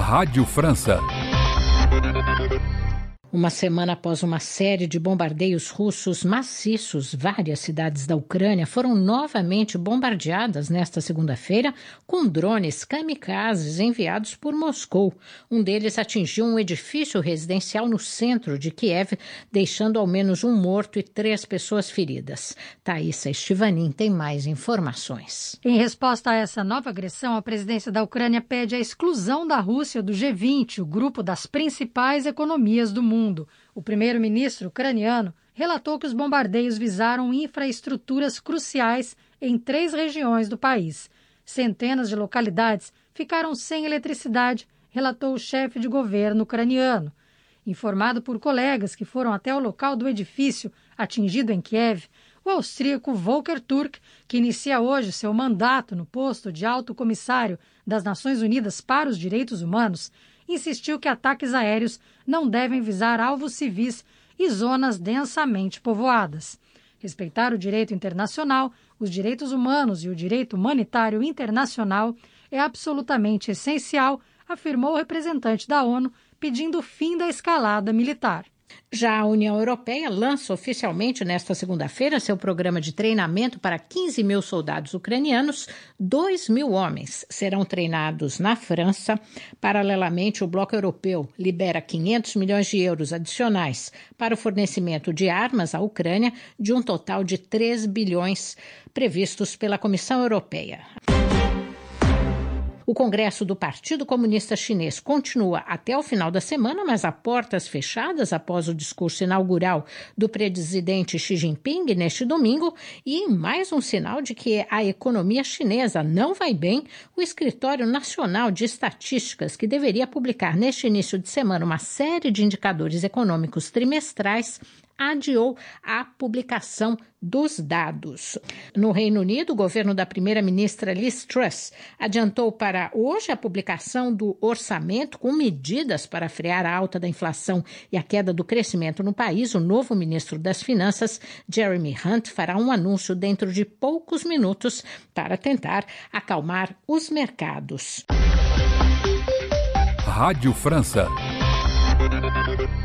Rádio França. Uma semana após uma série de bombardeios russos maciços, várias cidades da Ucrânia foram novamente bombardeadas nesta segunda-feira com drones kamikazes enviados por Moscou. Um deles atingiu um edifício residencial no centro de Kiev, deixando ao menos um morto e 3 pessoas feridas. Thaisa Estivanin tem mais informações. Em resposta a essa nova agressão, a presidência da Ucrânia pede a exclusão da Rússia do G20, o grupo das principais economias do mundo. O primeiro-ministro ucraniano relatou que os bombardeios visaram infraestruturas cruciais em 3 regiões do país. Centenas de localidades ficaram sem eletricidade, relatou o chefe de governo ucraniano. Informado por colegas que foram até o local do edifício atingido em Kiev, o austríaco Volker Turk, que inicia hoje seu mandato no posto de alto comissário das Nações Unidas para os Direitos Humanos, insistiu que ataques aéreos não devem visar alvos civis e zonas densamente povoadas. Respeitar o direito internacional, os direitos humanos e o direito humanitário internacional é absolutamente essencial, afirmou o representante da ONU, pedindo o fim da escalada militar. Já a União Europeia lança oficialmente nesta segunda-feira seu programa de treinamento para 15 mil soldados ucranianos. 2 mil homens serão treinados na França. Paralelamente, o Bloco Europeu libera 500 milhões de euros adicionais para o fornecimento de armas à Ucrânia, de um total de 3 bilhões previstos pela Comissão Europeia. O Congresso do Partido Comunista Chinês continua até o final da semana, mas a portas fechadas após o discurso inaugural do presidente Xi Jinping neste domingo. E em mais um sinal de que a economia chinesa não vai bem, o Escritório Nacional de Estatísticas, que deveria publicar neste início de semana uma série de indicadores econômicos trimestrais, adiou a publicação dos dados. No Reino Unido, o governo da primeira-ministra Liz Truss adiantou para hoje a publicação do orçamento com medidas para frear a alta da inflação e a queda do crescimento no país. O novo ministro das Finanças, Jeremy Hunt, fará um anúncio dentro de poucos minutos para tentar acalmar os mercados. Rádio França.